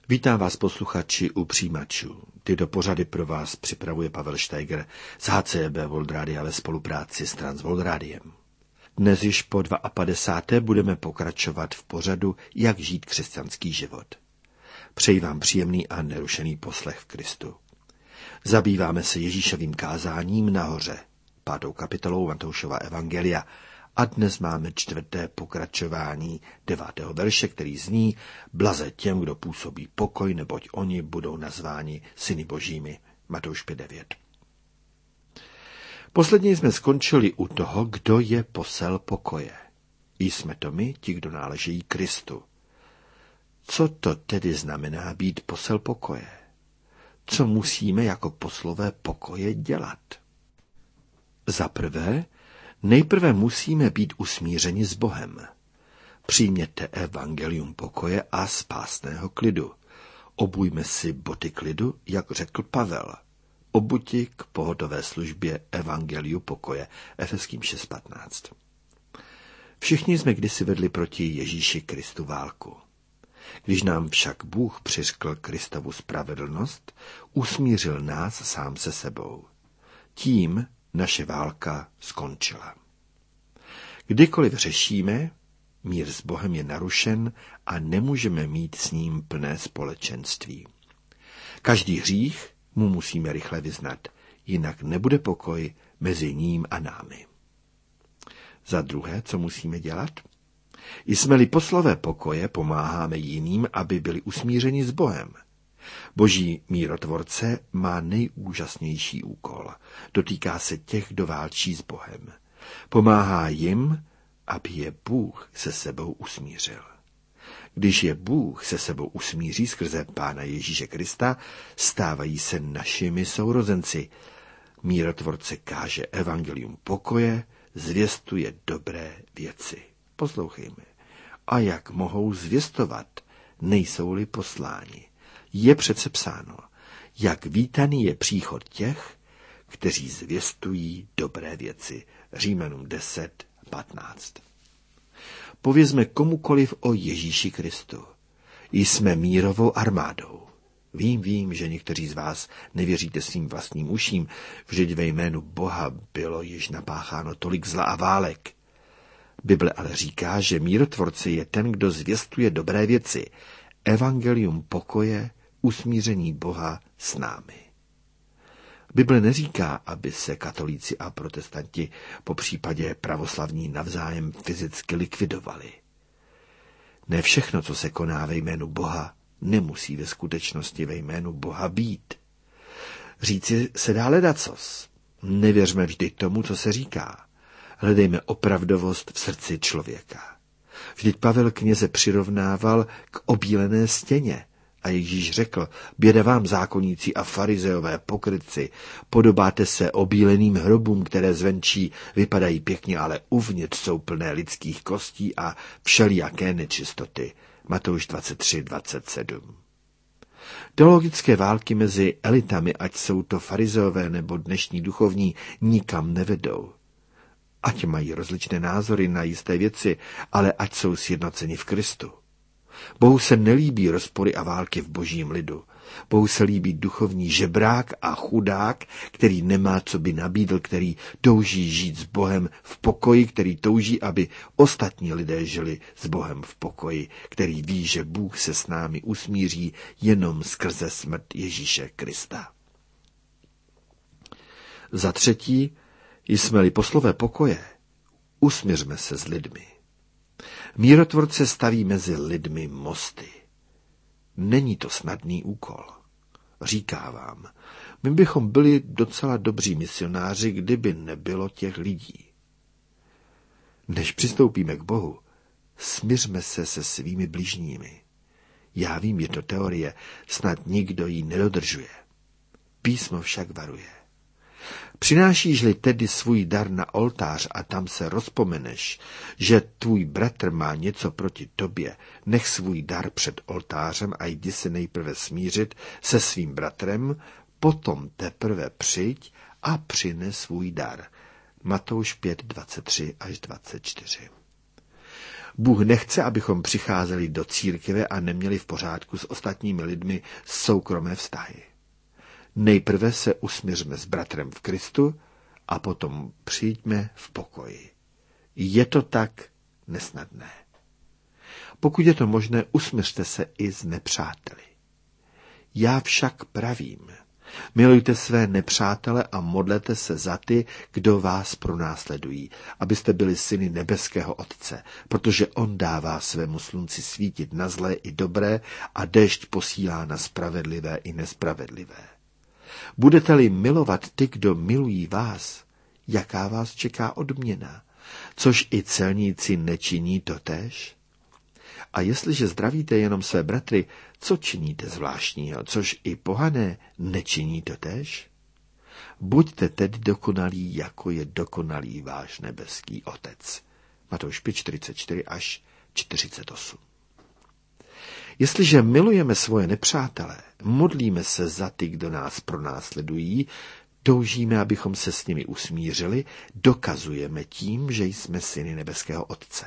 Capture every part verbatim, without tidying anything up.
Vítám vás posluchači u přijímačů. Tyto pořady pro vás připravuje Pavel Steiger z H C B World Radia ve spolupráci s Transworld Radiem. Dnes již po padesát druhé budeme pokračovat v pořadu Jak žít křesťanský život. Přeji vám příjemný a nerušený poslech v Kristu. Zabýváme se Ježíšovým kázáním nahoře, pátou kapitolou Matoušova evangelia, a dnes máme čtvrté pokračování devátého verše, který zní: Blaze těm, kdo působí pokoj, neboť oni budou nazváni syny božími. Matouš pět devět. Posledně jsme skončili u toho, kdo je posel pokoje. Jsme to my, ti, kdo náležejí Kristu. Co to tedy znamená být posel pokoje? Co musíme jako poslové pokoje dělat? Za prvé, nejprve musíme být usmířeni s Bohem. Přijměte evangelium pokoje a spásného klidu. Obujme si boty klidu, jak řekl Pavel. Obuti k pohodové službě evangeliu pokoje. Efeským šest patnáct. Všichni jsme kdysi vedli proti Ježíši Kristu válku. Když nám však Bůh přiřkl Kristovu spravedlnost, usmířil nás sám se sebou. Tím naše válka skončila. Kdykoliv řešíme, mír s Bohem je narušen a nemůžeme mít s ním plné společenství. Každý hřích mu musíme rychle vyznat, jinak nebude pokoj mezi ním a námi. Za druhé, co musíme dělat? Jsme-li poslové pokoje, pomáháme jiným, aby byli usmířeni s Bohem. Boží mírotvorce má nejúžasnější úkol. Dotýká se těch, kdo válčí s Bohem. Pomáhá jim, aby je Bůh se sebou usmířil. Když je Bůh se sebou usmíří skrze Pána Ježíše Krista, stávají se našimi sourozenci. Mírotvorce káže evangelium pokoje, zvěstuje dobré věci. Poslouchejme. A jak mohou zvěstovat, nejsou-li posláni? Je přece psáno, jak vítaný je příchod těch, kteří zvěstují dobré věci. Římanům deset patnáct. Povězme komukoliv o Ježíši Kristu. Jsme mírovou armádou. Vím, vím, že někteří z vás nevěříte svým vlastním uším, vždyť ve jménu Boha bylo již napácháno tolik zla a válek. Bible ale říká, že mírotvorce je ten, kdo zvěstuje dobré věci. Evangelium pokoje, usmíření Boha s námi. Bible neříká, aby se katolíci a protestanti, po případě pravoslavní, navzájem fyzicky likvidovali. Ne všechno, co se koná ve jménu Boha, nemusí ve skutečnosti ve jménu Boha být. Říci se dá ledacos. Nevěřme vždy tomu, co se říká. Hledejme opravdovost v srdci člověka. Vždyť Pavel kněze přirovnával k obílené stěně a Ježíš řekl: běda vám, zákonníci a farizeové pokrytci, podobáte se obíleným hrobům, které zvenčí vypadají pěkně, ale uvnitř jsou plné lidských kostí a všelijaké nečistoty. Matouš dvacet tři dvacet sedm. Teologické války mezi elitami, ať jsou to farizeové nebo dnešní duchovní, nikam nevedou. Ať mají rozličné názory na jisté věci, ale ať jsou sjednoceni v Kristu. Bohu se nelíbí rozpory a války v božím lidu. Bohu se líbí duchovní žebrák a chudák, který nemá, co by nabídl, který touží žít s Bohem v pokoji, který touží, aby ostatní lidé žili s Bohem v pokoji, který ví, že Bůh se s námi usmíří jenom skrze smrt Ježíše Krista. Za třetí, jsme-li poslové pokoje, usmiřme se s lidmi. Mírotvorce staví mezi lidmi mosty. Není to snadný úkol. Říká vám, my bychom byli docela dobří misionáři, kdyby nebylo těch lidí. Než přistoupíme k Bohu, smiřme se se svými bližními. Já vím, je to teorie, snad nikdo ji nedodržuje. Písmo však varuje. Přinášíš-li tedy svůj dar na oltář a tam se rozpomeneš, že tvůj bratr má něco proti tobě, nech svůj dar před oltářem a jdi se nejprve smířit se svým bratrem, potom teprve přijď a přines svůj dar. Matouš pět dvacet tři až dvacet čtyři. Bůh nechce, abychom přicházeli do církve a neměli v pořádku s ostatními lidmi soukromé vztahy. Nejprve se usmiřme s bratrem v Kristu a potom přijďme v pokoji. Je to tak nesnadné. Pokud je to možné, usmiřte se i s nepřáteli. Já však pravím, milujte své nepřátele a modlete se za ty, kdo vás pronásledují, abyste byli syny nebeského Otce, protože on dává svému slunci svítit na zlé i dobré a déšť posílá na spravedlivé i nespravedlivé. Budete-li milovat ty, kdo milují vás, jaká vás čeká odměna, což i celníci nečiní totéž? A jestliže zdravíte jenom své bratry, co činíte zvláštního, což i pohané nečiní totéž? Buďte tedy dokonalí, jako je dokonalý váš nebeský Otec. Matouš pět, čtyřicet čtyři až čtyřicet osm. Jestliže milujeme svoje nepřátele, modlíme se za ty, kdo nás pronásledují, toužíme, abychom se s nimi usmířili, dokazujeme tím, že jsme syny nebeského Otce.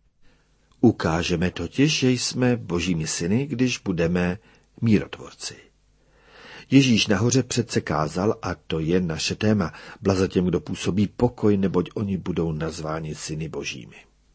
Ukážeme totiž, že jsme božími syny, když budeme mírotvorci. Ježíš nahoře přece kázal, a to je naše téma, blaze těm, kdo působí pokoj, neboť oni budou nazváni syny božími.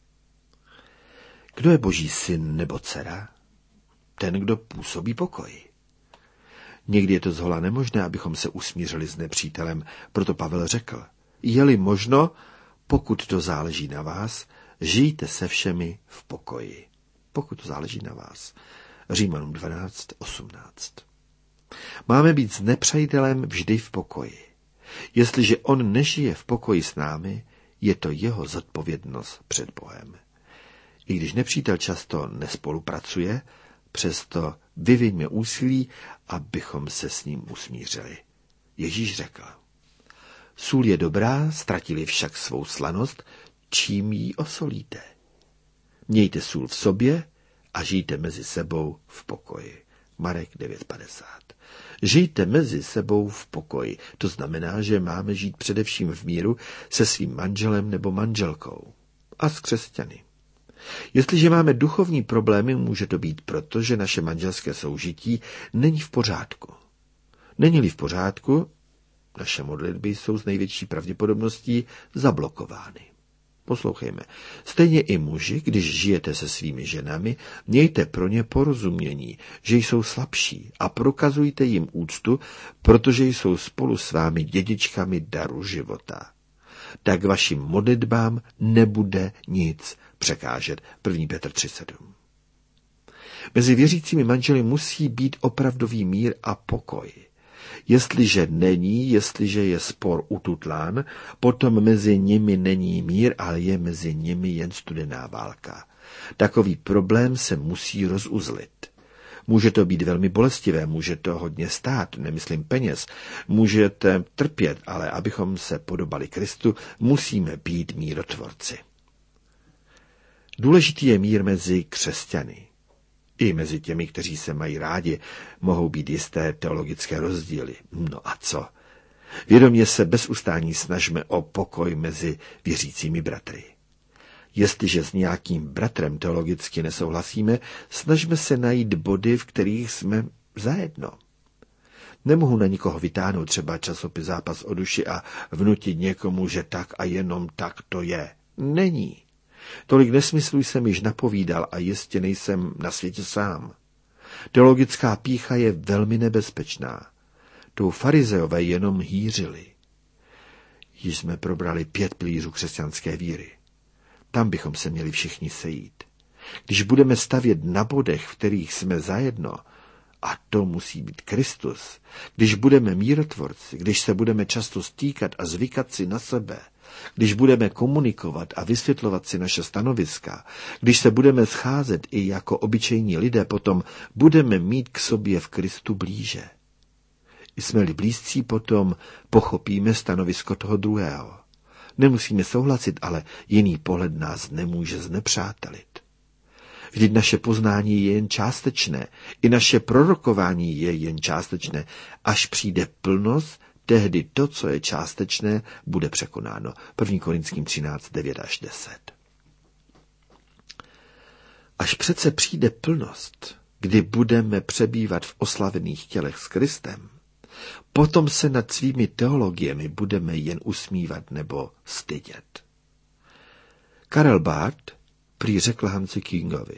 Kdo je boží syn nebo dcera? Ten, kdo působí pokoj. Někdy je to zhola nemožné, abychom se usmířili s nepřítelem, proto Pavel řekl, je-li možno, pokud to záleží na vás, žijte se všemi v pokoji. Pokud to záleží na vás. Římanům dvanáct osmnáct. Máme být s nepřítelem vždy v pokoji. Jestliže on nežije v pokoji s námi, je to jeho zodpovědnost před Bohem. I když nepřítel často nespolupracuje, přesto vyviňme úsilí, abychom se s ním usmířili. Ježíš řekl, sůl je dobrá, ztratili však svou slanost, čím ji osolíte. Mějte sůl v sobě a žijte mezi sebou v pokoji. Marek devět padesát. Žijte mezi sebou v pokoji. To znamená, že máme žít především v míru se svým manželem nebo manželkou a s křesťany. Jestliže máme duchovní problémy, může to být proto, že naše manželské soužití není v pořádku. Není-li v pořádku, naše modlitby jsou s největší pravděpodobností zablokovány. Poslouchejme. Stejně i muži, když žijete se svými ženami, mějte pro ně porozumění, že jsou slabší a prokazujte jim úctu, protože jsou spolu s vámi dědičkami daru života. Tak vašim modlitbám nebude nic překážet. první Petr tři sedm. Mezi věřícími manželi musí být opravdový mír a pokoj. Jestliže není, jestliže je spor ututlán, potom mezi nimi není mír, ale je mezi nimi jen studená válka. Takový problém se musí rozuzlit. Může to být velmi bolestivé, může to hodně stát, nemyslím peněz, můžete trpět, ale abychom se podobali Kristu, musíme být mírotvorci. Důležitý je mír mezi křesťany. I mezi těmi, kteří se mají rádi, mohou být jisté teologické rozdíly. No a co? Vědomě se bez ustání snažme o pokoj mezi věřícími bratry. Jestliže s nějakým bratrem teologicky nesouhlasíme, snažme se najít body, v kterých jsme zajedno. Nemohu na nikoho vytáhnout třeba časopis Zápas o duši a vnutit někomu, že tak a jenom tak to je. Není. Tolik nesmyslů jsem již napovídal a jistě nejsem na světě sám. Teologická pýcha je velmi nebezpečná. Tou farizeové jenom hýřili. Již jsme probrali pět pilířů křesťanské víry. Tam bychom se měli všichni sejít. Když budeme stavět na bodech, v kterých jsme zajedno, a to musí být Kristus, když budeme mírotvorci, když se budeme často stýkat a zvykat si na sebe, když budeme komunikovat a vysvětlovat si naše stanoviska, když se budeme scházet i jako obyčejní lidé, potom budeme mít k sobě v Kristu blíže. Jsme-li blízcí, potom pochopíme stanovisko toho druhého. Nemusíme souhlasit, ale jiný pohled nás nemůže znepřátelit. Vždyť naše poznání je jen částečné, i naše prorokování je jen částečné. Až přijde plnost, tehdy to, co je částečné, bude překonáno. první Korinským třináct devět až deset. Až přece přijde plnost, kdy budeme přebývat v oslavených tělech s Kristem, potom se nad svými teologiemi budeme jen usmívat nebo stydět. Karel Barth prý řekl Hansi Kingovi: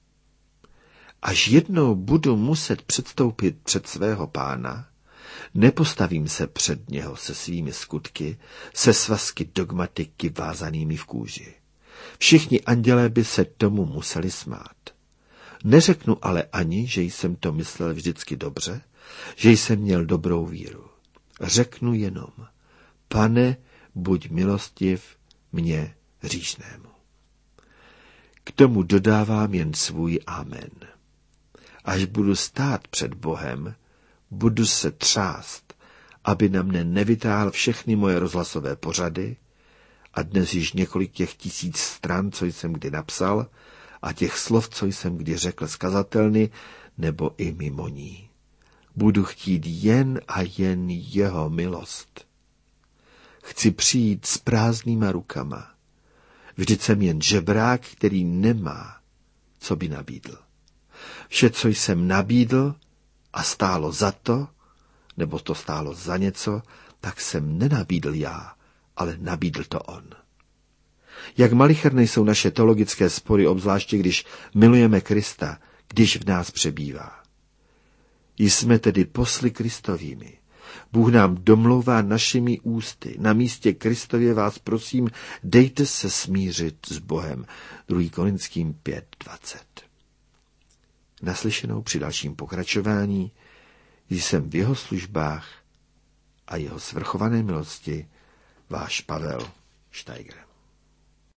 až jednou budu muset předstoupit před svého Pána, nepostavím se před něho se svými skutky, se svazky dogmatiky vázanými v kůži. Všichni andělé by se tomu museli smát. Neřeknu ale ani, že jsem to myslel vždycky dobře, že jsem měl dobrou víru. Řeknu jenom: Pane, buď milostiv mně hříšnému. K tomu dodávám jen svůj amen. Až budu stát před Bohem, budu se třást, aby na mne nevytáhl všechny moje rozhlasové pořady a dnes již několik těch tisíc stran, co jsem kdy napsal, a těch slov, co jsem kdy řekl z kazatelny, nebo i mimo ní. Budu chtít jen a jen jeho milost. Chci přijít s prázdnýma rukama. Vždyť jsem jen žebrák, který nemá, co by nabídl. Vše, co jsem nabídl a stálo za to, nebo to stálo za něco, tak jsem nenabídl já, ale nabídl to on. Jak malicherné jsou naše teologické spory, obzvláště když milujeme Krista, když v nás přebývá. Jsme tedy posly Kristovými. Bůh nám domlouvá našimi ústy. Na místě Kristově vás prosím, dejte se smířit s Bohem. druhý Korinským pět dvacet. Naslyšenou při dalším pokračování jsem v jeho službách a jeho svrchované milosti váš Pavel Steiger.